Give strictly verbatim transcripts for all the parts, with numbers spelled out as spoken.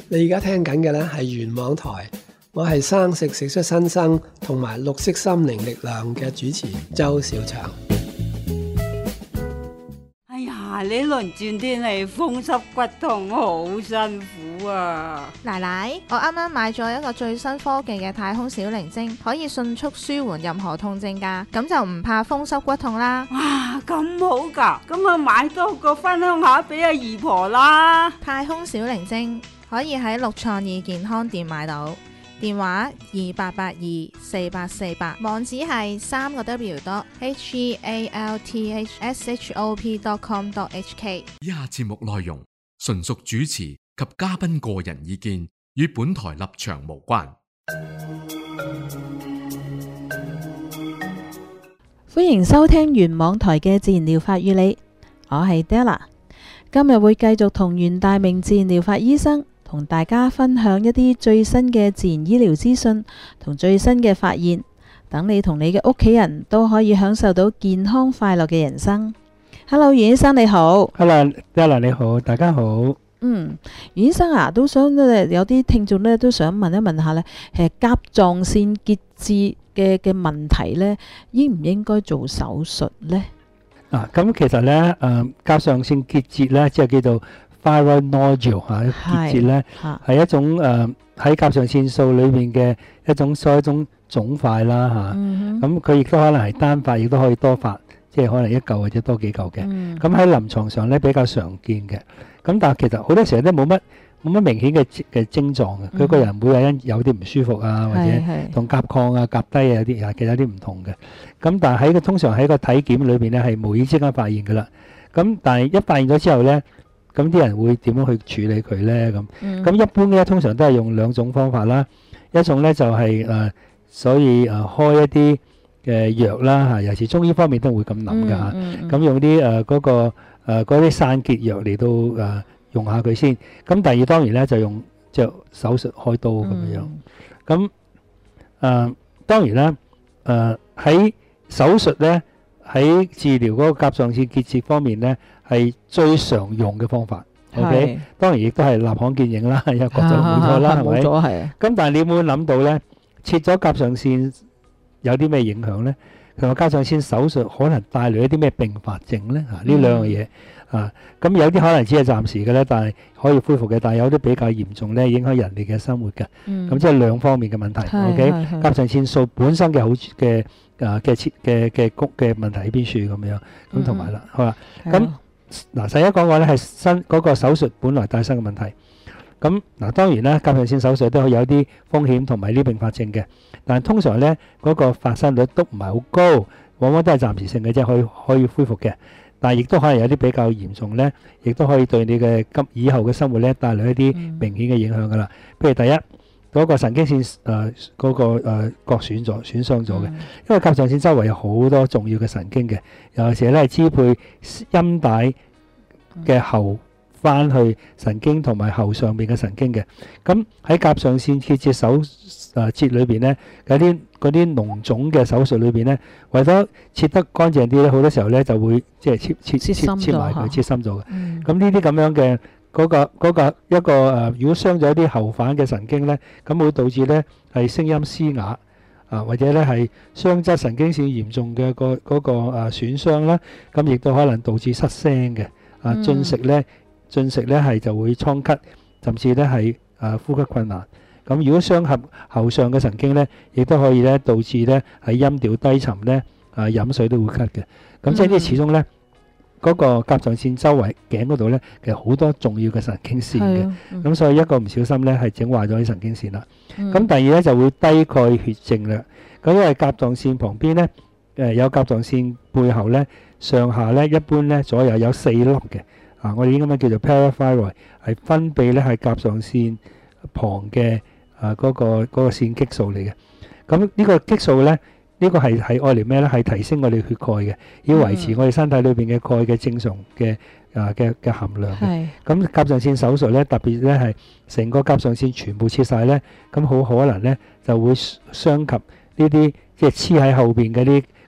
你而家聽緊嘅呢係元網台，我係生食食出新生同埋綠色心靈力量嘅主持周小祥。 哎呀，呢輪轉天氣風濕骨痛好辛苦啊！ 奶奶，我啱啱買咗一個最新科技嘅太空小靈精，可以迅速舒緩任何痛症㗎，咁就唔怕風濕骨痛啦。 哇，咁好㗎，咁我買多個分享下俾阿姨婆啦。 太空小靈精可以喺六創意健康店買到，電話二八八二四八四八，網址係三個 W dot H E A L T H S H O P dot com dot H K。 以下節目內容純屬主持及嘉賓個人意見，與本台立場無關。 歡迎收聽原網台嘅自然療法與你，我係 Della， 今日會繼續同袁大明自然療法醫生同大家分享一啲最新嘅自然醫療資訊同最新嘅發現，等你同你嘅屋企人都可以享受到健康快樂嘅人生。Hello， 袁醫生你好。 Hello，Della 你好，大家好。 嗯，袁醫生啊，都想咧，有啲聽眾咧都想問一問下咧，誒，甲狀腺結節嘅嘅問題咧，應唔應該做手術咧？ 啊，咁其實咧，誒，甲狀腺結節咧，即係叫做 thyroid nodule 嚇，結節咧係一種誒喺甲狀腺素裏邊嘅一種所謂一種腫塊啦嚇。咁佢亦都可能係單塊，亦都可以多塊，即係可能一嚿或者多幾嚿嘅。咁喺臨床上咧比較常見嘅。咁但係其實好多時候都冇乜冇乜明顯嘅嘅症狀嘅，佢個人每個人有啲唔舒服啊，或者同甲亢啊、甲低啊有啲，其實有啲唔同嘅。咁但係喺個通常喺個體檢裏邊咧係無意之間發現㗎啦。咁但係一發現咗之後咧，咁啲人會點樣去處理佢咧？咁咁一般咧通常都係用兩種方法啦。一種咧就係誒，所以誒開一啲嘅藥啦嚇，尤其是中醫方面都會咁諗㗎嚇。咁用啲誒嗰個誒嗰啲散結藥嚟到誒用下佢先，咁第二當然咧就用即係手術開刀咁樣樣。咁誒當然啦，誒喺手術咧喺治療嗰個甲狀腺結節方面咧係最常用嘅方法。OK，當然亦都係立竿見影啦，有各種冇錯啦，係咪？冇錯係。咁但係你有冇諗到咧？切咗甲狀腺有啲咩影響咧？同埋甲狀腺手術可能帶來一啲咩併發症咧？啊，呢兩樣嘢啊，咁有啲可能只係暫時嘅咧，但係可以恢復嘅。但係有啲比較嚴重咧，影響人哋嘅生活嘅。咁即係兩方面嘅問題。OK，甲狀腺素本身嘅好嘅啊嘅切嘅嘅谷嘅問題喺邊處咁樣。咁同埋啦，好啦，咁嗱，第一講話咧係新嗰個手術本來帶生嘅問題。咁嗱，當然啦，甲狀腺手術都可以有啲風險同埋呢併發症嘅，但係通常咧嗰個發生率都唔係好高，往往都係暫時性嘅啫，可以可以恢復嘅。但係亦都可能有啲比較嚴重咧，亦都可以對你嘅今以後嘅生活咧帶來一啲明顯嘅影響㗎啦。譬如第一嗰個神經線誒嗰個誒割損咗、損傷咗嘅，因為甲狀腺周圍有好多重要嘅神經嘅，尤其是咧係支配陰帶嘅後翻去神經同埋後上邊嘅神經嘅。咁喺甲狀腺結節手誒節裏邊咧，有啲嗰啲膿腫嘅手術裏邊咧，為咗切得乾淨啲咧，好多時候咧就會即係切切切切埋佢，切深咗嘅。咁呢啲咁樣嘅嗰個嗰個一個誒，如果傷咗啲後反嘅神經咧，咁會導致咧係聲音嘶啞啊，或者咧係雙側神經線嚴重嘅個嗰個誒損傷啦，咁亦都可能導致失聲嘅啊，進食咧。進食咧係就會瘡咳，甚至咧係誒呼吸困難。咁如果傷合後上嘅神經咧，亦都可以咧導致咧喺音調低沉咧，誒飲水都會咳嘅。咁即係呢，始終咧嗰個甲狀腺周圍頸嗰度咧，其實好多重要嘅神經線嘅。咁所以一個唔小心咧係整壞咗啲神經線啦。咁第二咧就會低鈣血症啦。咁因為甲狀腺旁邊咧誒有甲狀腺背後咧上下咧一般咧左右有四粒嘅。啊！我哋應該叫做 parathyroid， 係分泌咧係甲狀腺旁嘅啊嗰個嗰個腺激素嚟嘅。咁呢個激素咧，呢個係係愛嚟咩咧？係提升我哋血鈣嘅，要維持我哋身體裏邊嘅鈣嘅正常嘅啊嘅嘅含量嘅。咁甲狀腺手術咧，特別咧係成個甲狀腺全部切曬咧，咁好可能咧就會傷及呢啲即係黐喺後邊嗰啲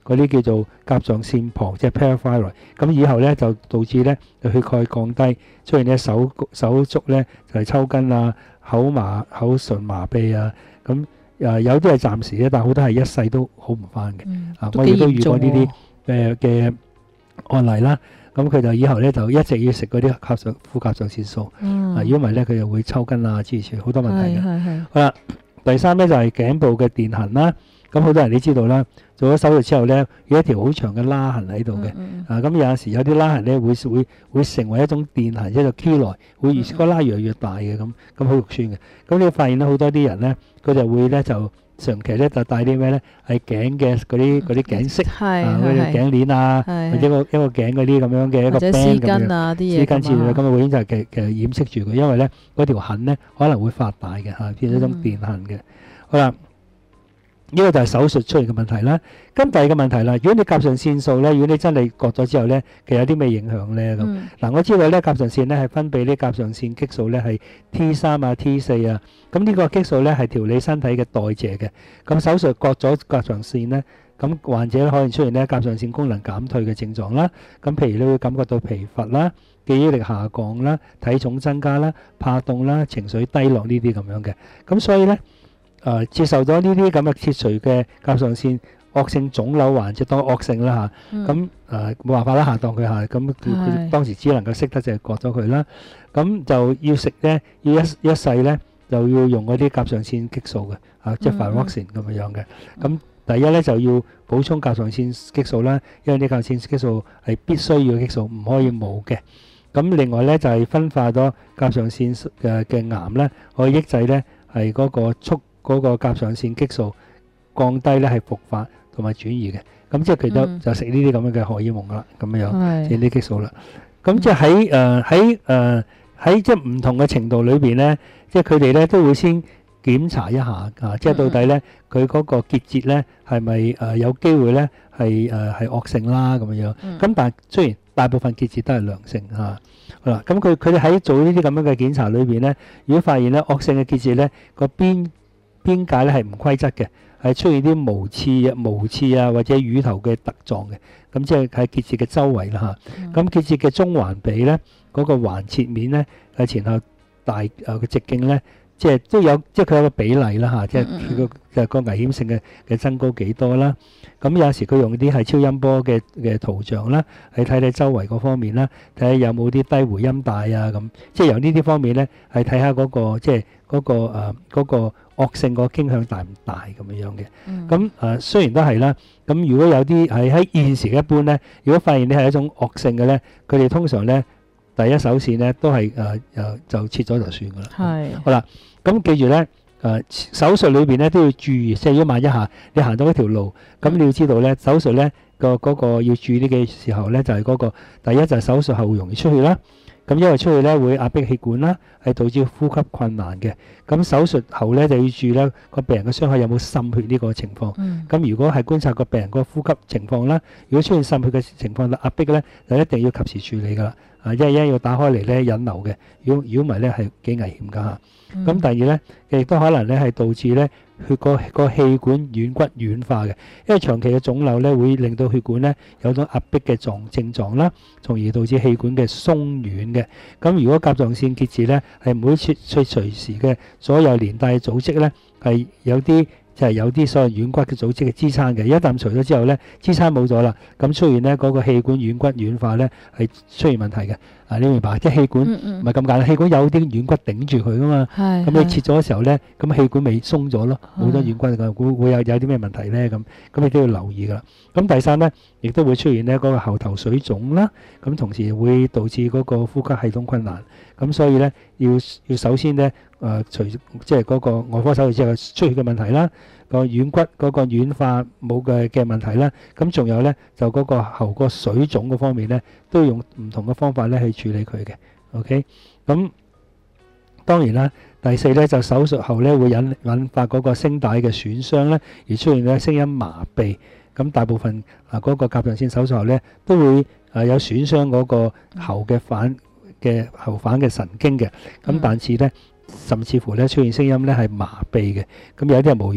嗰啲叫做甲狀腺旁，即係 parathyroid。咁以後咧就導致咧血鈣降低，出現咧手手足咧就係抽筋啊、口麻、口唇麻痹啊。咁誒有啲係暫時嘅，但係好多係一世都好唔翻嘅。啊，我亦都遇過呢啲誒嘅案例啦。咁佢就以後咧就一直要食嗰啲甲狀副甲狀腺素。啊，如果唔係咧，佢就會抽筋啊，諸如此類好多問題嘅。好啦，第三咧就係頸部嘅電痕啦。咁好多人你知道啦，做咗手術之後咧，有一條好長嘅拉痕喺度嘅。啊，咁有陣時有啲拉痕咧會會會成為一種電痕，一個 keloid，會越個拉越嚟越大嘅，咁咁好肉酸嘅。咁你發現咧好多啲人咧，佢就會咧就長期咧就戴啲咩咧係頸嘅嗰啲嗰啲頸飾啊，嗰啲頸鏈啊，或者一個一個頸嗰啲咁樣嘅一個 band 咁樣，絲巾之類咁啊，會就係其實掩飾住佢，因為咧嗰條痕咧可能會發大嘅嚇，變咗一種電痕嘅。好啦。呢個就係手術出現嘅問題啦。咁第二個問題啦，如果你甲狀腺素咧，如果你真係割咗之後咧，其實有啲咩影響咧咁？嗱，我知道咧甲狀腺咧係分泌啲甲狀腺激素咧係 T 三啊 T 四啊，咁呢個激素咧係調理身體嘅代謝嘅。咁手術割咗甲狀腺咧，咁患者可能出現咧甲狀腺功能減退嘅症狀啦。咁譬如你會感覺到疲乏啦、記憶力下降啦、體重增加啦、怕凍啦、情緒低落呢啲咁樣嘅。咁所以咧。誒、呃、接受咗呢啲咁嘅切除嘅甲狀腺惡性腫瘤患者當惡性啦嚇，咁誒冇辦法啦嚇，當佢嚇，咁佢佢當時只能夠識得就係割咗佢啦，咁就要食咧，要一一世咧就要用嗰啲甲狀腺激素嘅，啊即係 thyroxine 咁樣樣嘅，咁第一咧就要補充甲狀腺激素啦，因為啲甲狀腺激素係必須要嘅激素，唔可以冇嘅。咁另外咧就係、是、分化咗甲狀腺嘅嘅癌咧，可以抑制咧係嗰個促嗰個甲狀腺激素降低咧係復發同埋轉移嘅，咁即係佢都就食呢啲咁樣嘅荷爾蒙啦，咁樣即係啲激素啦。咁即係喺誒喺誒喺即係唔同嘅程度裏邊咧，即係佢哋咧都會先檢查一下啊，即係到底咧佢嗰個結節咧係咪誒有機會咧係誒係惡性啦咁樣樣。咁但係雖然大部分結節都係良性嚇。好啦，咁佢佢哋喺做呢啲咁樣嘅檢查裏邊咧，如果發現咧惡性嘅結節咧個邊邊界咧係唔規則嘅，係出現啲無刺啊、無刺啊或者乳頭嘅突狀嘅，咁即係喺結節嘅周圍啦嚇。咁結節嘅中環比咧，嗰個環切面咧係前後大誒嘅直徑咧，即係都有，即係佢有個比例啦嚇，即係佢個就係個危險性嘅嘅增高幾多啦。咁有時佢用啲係超音波嘅嘅圖像啦，係睇睇周圍嗰方面啦，睇下有冇啲低回音帶啊咁，即係由呢啲方面咧係睇下嗰個即係嗰個誒嗰個惡性個傾向大唔大咁樣樣嘅。咁誒雖然都係啦，咁如果有啲係喺現時一般咧，如果發現你係一種惡性嘅咧，佢哋通常咧第一手線咧都係誒誒就切咗就算噶啦。係。好啦，咁記住咧。誒、呃、手術裏邊咧都要注意，即係如果萬一下你行到一條路，咁你要知道咧手術咧個嗰個要注意啲嘅時候咧就係、是、嗰、那個第一就係手術後容易出血啦，咁因為出血咧會壓迫氣管啦，係導致呼吸困難嘅。咁手術後咧就要注意咧個病人嘅傷口有冇滲血呢個情況。咁、嗯、如果係觀察個病人個呼吸情況啦，如果出現滲血嘅情況壓迫咧，就一定要及時處理㗎啦。啊，一係一要打開嚟咧引流嘅，如果如果唔係咧係幾危險㗎嚇。咁、嗯、第二咧，亦都可能咧係導致咧血個個氣管軟骨軟化嘅，因為長期嘅腫瘤咧會令到血管咧有種壓迫嘅狀症狀啦，從而導致氣管嘅鬆軟嘅。咁如果甲狀腺結節咧係唔會切除隨時嘅所有連帶組織咧係有啲。就係有啲所謂軟骨嘅組織嘅支撐嘅，一旦除咗之後咧，支撐冇咗啦，咁出現咧嗰個氣管軟骨軟化咧係出現問題嘅。啊，你明白？即係氣管唔係咁簡單，氣管有啲軟骨頂住佢噶嘛。係。咁你切咗嘅時候咧，咁氣管咪鬆咗咯，冇咗軟骨嘅，會會有有啲咩問題咧？咁咁你都要留意噶啦。咁第三咧，亦都會出現咧嗰個喉頭水腫啦，咁同時會導致嗰個呼吸系統困難。咁所以咧，要要首先咧，誒除即係嗰個外科手術之後出血嘅問題啦，個軟骨嗰個軟化冇嘅嘅問題啦，咁仲有咧就嗰個喉個水腫嗰方面咧，都要用唔同嘅方法咧去處理佢嘅。OK，咁當然啦，第四咧就手術後咧會引引發嗰個聲帶嘅損傷咧，而出現咧聲音麻痹。咁大部分啊嗰個甲狀腺手術後咧都會誒有損傷嗰個喉嘅反嘅喉返嘅神經嘅，咁但是咧，甚至乎咧出現聲音咧係麻痹嘅，咁有啲係無源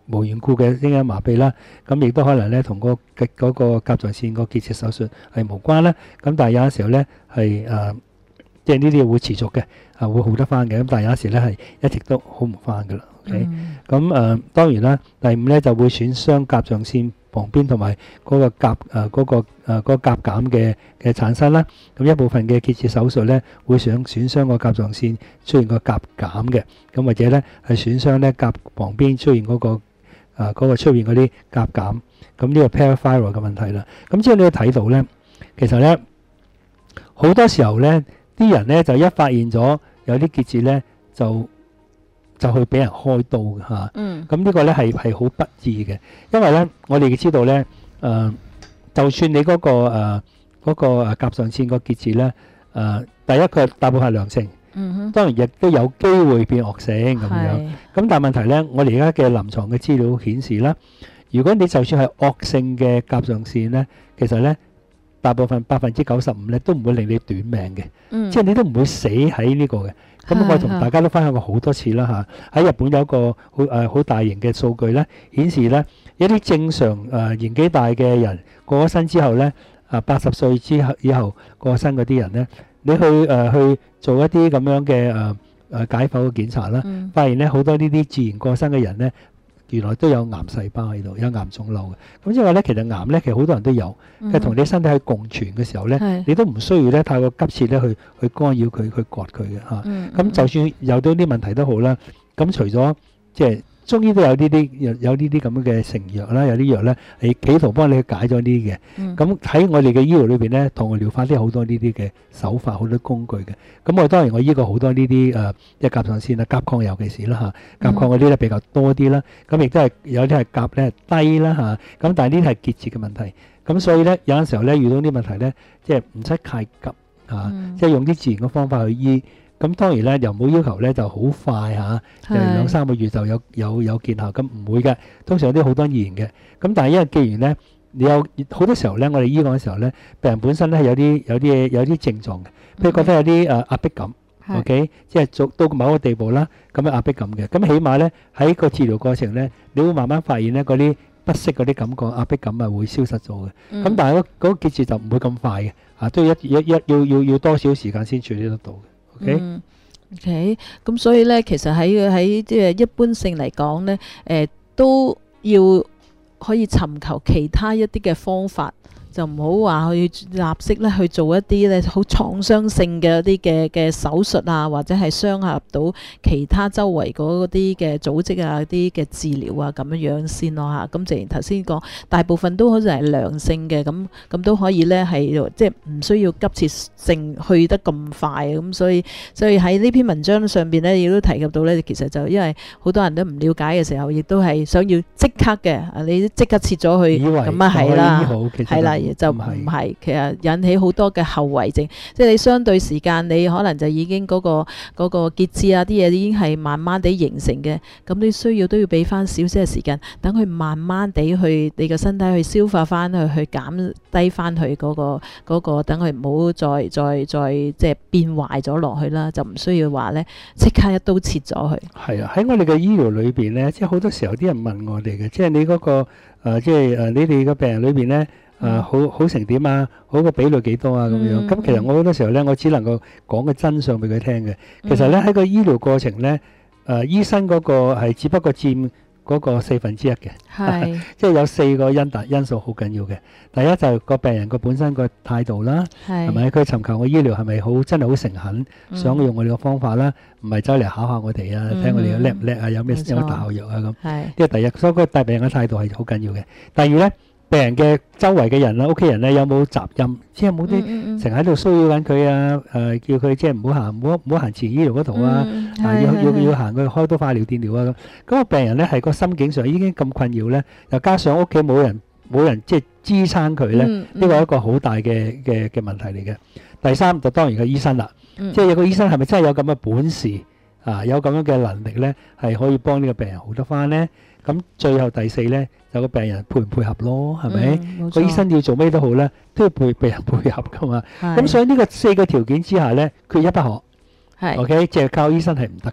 無緣故嘅聲音麻痹啦，咁亦都可能咧同個嘅嗰個甲狀腺個結節手術係無關啦。咁但係有陣時候咧係誒，即係呢啲會持續嘅，啊會好得翻嘅。咁但係有陣時咧係一直都好唔翻噶啦。OK，咁誒當然啦，第五咧就會損傷甲狀腺旁邊同埋嗰個甲誒嗰個誒嗰個甲減嘅嘅產生啦。咁一部分嘅結節手術咧會想損傷個甲狀腺出現個甲減嘅，咁或者咧係損傷咧甲旁邊出現嗰個誒嗰個出現嗰啲甲減。咁呢個 parathyroid 嘅問題啦。咁之後你要睇到咧，其實咧好多時候咧啲人咧就一發現咗有啲結節咧就就去俾人開刀嘅嚇。嗯。咁呢個咧係係好不義嘅，因為咧我哋知道咧誒，就算你嗰個誒嗰個誒甲狀腺個結節咧誒，第一佢大部分係良性，嗯哼，當然亦都有機會變惡性咁樣。咁但係問題咧，我哋而家嘅臨床嘅資料顯示啦，如果你就算係惡性嘅甲狀腺咧，其實咧大部分百分之九十五咧都唔會令你短命嘅，嗯，即係你都唔會死喺呢個嘅。咁我同大家都分享過好多次啦嚇，喺日本有一個好誒好大型嘅數據咧，顯示咧一啲正常誒年紀大嘅人過咗身之後咧，啊八十歲之後以後過咗身嗰啲人咧，你去誒去做一啲咁樣嘅誒誒解剖嘅檢查啦，發現咧好多呢啲自然過身嘅人咧，原來都有癌細胞喺度，有癌腫瘤嘅。咁即係話咧，其實癌咧其實好多人都有，其實同你身體去共存嘅時候咧，你都唔需要咧太過急切咧去去干擾佢，去割佢嘅嚇。咁就算有到啲問題都好啦，咁除咗即係中醫都有呢啲有有呢啲咁嘅成藥啦，有啲藥咧係企圖幫你去解咗呢啲嘅。咁喺我哋嘅醫療裏邊咧，糖尿療法都有好多呢啲嘅手法，好多工具嘅。咁我當然我醫過好多呢啲誒，即係甲狀腺啊、甲亢尤其是啦嚇，甲亢嗰啲咧比較多啲啦。咁亦都係有啲係甲咧低啦嚇。咁但係呢啲係結節嘅問題。咁所以咧有陣時候咧遇到啲問題咧，即係唔使太急嚇，即係用啲自然嘅方法去醫。咁當然咧，又冇要求咧就好快嚇，誒兩三個月就有有有見效，咁唔會嘅。通常有啲好多言嘅。咁但係因為既然咧，你有好多時候咧，我哋醫講嘅時候咧，病人本身咧係有啲有啲嘢有啲症狀嘅，譬如覺得有啲誒壓迫感 ，OK，即係做到某個地步啦，咁樣壓迫感嘅。咁起碼咧喺個治療過程咧，你會慢慢發現咧嗰啲不適嗰啲感覺、壓迫感啊會消失咗嘅。咁但係嗰嗰個結節就唔會咁快嘅，嚇都要一一一要要要多少時間先處理得到嘅。OK， 嗯，OK，咁所以咧，其實喺喺即係一般性嚟講咧，誒都要可以尋求其他一啲嘅方法，就唔好話去立即咧去做一啲咧好創傷性嘅一啲嘅嘅手術啊，或者係傷害到其他周圍嗰啲嘅組織啊、啲嘅治療啊咁樣樣先咯嚇。咁正如頭先講，大部分都好似係良性嘅，咁咁都可以咧係即係唔需要急切性去得咁快。咁所以所以喺呢篇文章上邊咧，亦都提及到咧，其實就因為好多人都唔了解嘅時候，亦都係想要即刻嘅，你即刻切咗去，咁啊係啦，係啦。就唔係，其實引起好多嘅後遺症，即係你相對時間，你可能就已經嗰、嗰個嗰、嗰個結節啊啲嘢已經係慢慢地形成嘅，咁你需要都要俾翻少少嘅時間，等佢慢慢地去你個身體去消化翻去，去減低翻佢嗰個嗰、嗰個，等佢唔好再再再即係變壞咗落去啦，就唔需要話咧即刻一刀切咗佢。 係啊，喺我哋嘅醫療裏邊咧，即係好多時候啲人問我哋嘅，即係你嗰、嗰個、呃、即係誒你哋嘅病人裏邊咧。誒、呃、好好成點啊？好個比率幾多啊？咁樣咁、嗯、其實我好多時候咧，我只能夠講個真相俾佢聽嘅。其實咧喺個醫療過程咧，誒、呃、醫生嗰個係只不過佔嗰個四分之一嘅，係即係有四個因特因素好緊要嘅。第一就係個病人個本身個態度啦，係咪佢尋求個醫療係咪好真係好誠懇，嗯、想用我哋個方法啦，唔係走嚟考下我哋啊，睇、嗯、我哋叻唔叻啊，有咩有咩特效藥啊咁。係呢個第一，所以個大病人嘅態度係好緊要嘅。第二咧。病人嘅周圍嘅人啦，屋企人咧有冇雜音，即係冇啲成日喺度騷擾緊佢啊？誒、呃，叫佢即係唔好行，唔好唔好行前醫療嗰度啊！嗯、啊，要要要行去開刀化療、電療啊咁。咁個病人咧係個心境上已經咁困擾咧，又加上屋企冇人冇人即係支撐佢咧，呢個係一個好大嘅嘅嘅問題嚟嘅。第三就當然個醫生啦，嗯、即係有個醫生係咪真係有咁嘅本事啊？有咁樣嘅能力咧，係可以幫呢個病人好得翻咧？咁最後第四咧，有個病人配唔配合咯，係咪？個、嗯、醫生要做咩都好咧，都要配病人配合噶嘛。咁所以呢個四個條件之下咧，缺一不可。係 OK，淨係靠醫生係唔得嘅。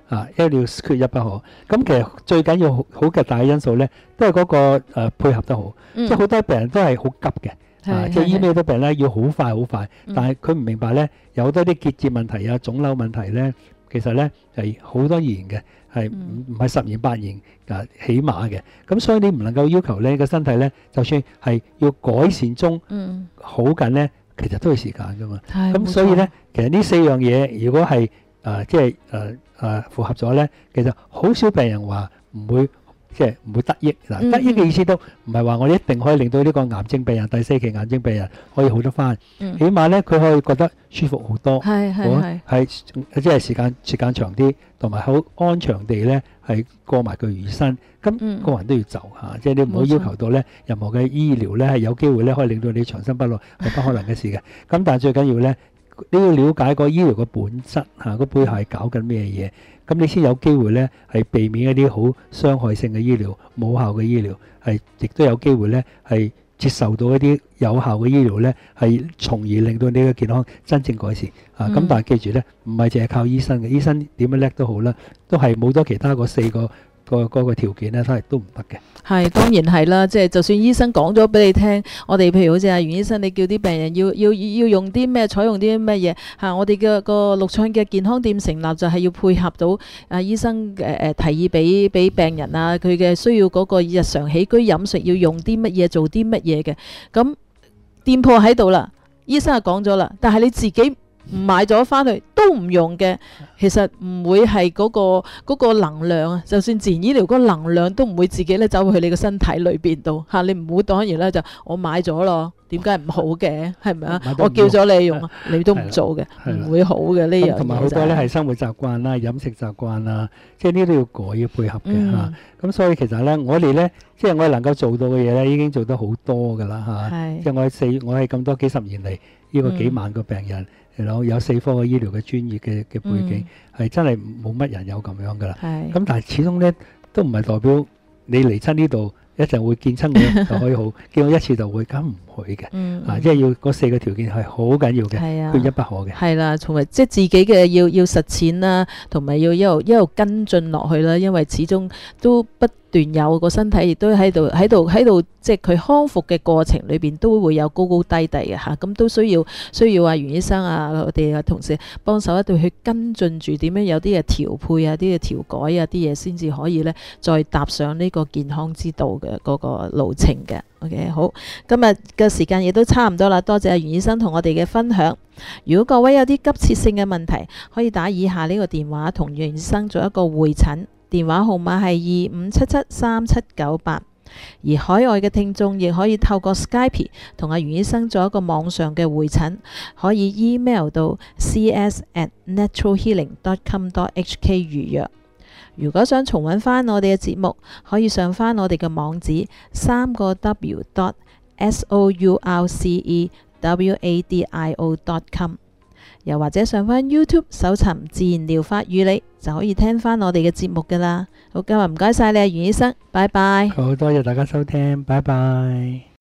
啊，一定要缺一不可。咁其實最緊要好好嘅大嘅因素咧，都係嗰、那個、呃、配合得好， 嗯、 即係好多病人都係好急嘅。啊！即係醫咩都病咧，要好快好快， 嗯、 但係佢唔明白咧，有好多啲結節問題啊、腫瘤問題咧，其實咧係好多言嘅，係唔唔係十言八言啊，起碼嘅。咁所以你唔能夠要求咧個身體咧，就算係要改善中、 嗯、 好緊咧，其實都要時間噶嘛。咁、 嗯、 所以咧，其實呢四樣嘢，如果係誒即係誒誒符合咗咧，其實好少病人話唔會。即係唔會得益嗱，嗯、得益嘅意思都唔係話我哋一定可以令到呢個癌症病人、第四期癌症病人可以好得翻，嗯、起碼咧佢可以覺得舒服好多， 係係係即係時間時間長啲，同埋好安詳地咧係過埋佢餘生。咁、嗯、個人都要就嚇，即係你唔好要求到咧任何嘅醫療咧係有機會咧可以令到你長生不老係不可能嘅事嘅。咁但係最緊要咧，你要了解個醫療嘅本質嚇，個背後係搞緊咩嘢？咁你先有機會咧，係避免一啲好傷害性嘅醫療、冇效嘅醫療，係亦都有機會咧，係接受到一啲有效嘅醫療咧，係從而令到你嘅健康真正改善。嗯、啊，咁但係記住咧，唔係淨係靠醫生嘅，醫生點樣叻都好啦，都係冇咗其他嗰四個個嗰個條件咧，都係都唔得嘅。 係當然係啦，即係就算醫生講咗俾你聽，我哋譬如好似阿袁醫生，你叫啲病人要要要用啲咩，採用啲咩嘢嚇，我哋嘅個綠創嘅健康店成立就係要配合到啊醫生誒誒提議俾俾病人啊，佢嘅需要嗰個日常起居飲食要用啲乜嘢，做啲乜嘢嘅。咁店鋪喺度啦，醫生就講咗啦，但係你自己唔買咗翻去都唔用嘅，其實唔會係嗰個嗰個能量啊，就算自然醫療嗰個能量都唔會自己咧走去你個身體裏邊度嚇，你唔會當然咧就我買咗咯，點解唔好嘅？係咪啊？我叫咗你用，你都唔做嘅，唔會好嘅呢樣嘢。同埋好多咧係生活習慣啦、飲食習慣啦，即係呢啲都要改要配合嘅嚇。咁所以其實咧，我哋咧即係我哋能夠做到嘅嘢咧，已經做得好多㗎啦嚇。即係我係四，我係咁多幾十年嚟呢個幾萬個病人。有有四科嘅醫療嘅專業嘅嘅背景，係、嗯、真係冇乜人有咁樣噶啦。咁是但係始終咧都唔係代表你嚟親呢度一陣會見親我就可以好，見我一次就會，咁唔會嘅。嗯、啊，即係要嗰四個條件係好緊要嘅，缺一不可嘅。係啦，同埋即係自己嘅要要實踐啦，同埋要一路一路跟進落去啦，因為始終都不斷有個身體亦都喺度喺度喺度，即係佢康復嘅過程裏邊都會有高高低低嘅嚇，咁都需要需要啊袁醫生啊我哋嘅同事幫手一對去跟進住點樣有啲嘅調配啊啲嘅調改啊啲嘢先至可以咧再踏上呢個健康之道嘅嗰個路程嘅。OK， 好，今日嘅時間亦都差唔多啦，多謝阿袁醫生同我哋嘅分享。如果各位有啲急切性嘅問題，可以打以下呢個電話同袁醫生做一個會診。電話號碼係二五七七三七九八，而海外嘅聽眾亦可以透過 Skype 同阿袁醫生做一個網上嘅會診，可以 email 到 c s at natural healing dot com dot h k 預約。如果想重溫翻我哋嘅節目，可以上翻我哋嘅網址三個 w dot s o u r c e w a d i o dot com。又或者上翻 YouTube 搜尋自然療法與你，就可以聽翻我哋嘅節目噶啦。好，今日唔該晒你啊，袁醫生，拜拜。好多謝大家收聽，拜拜。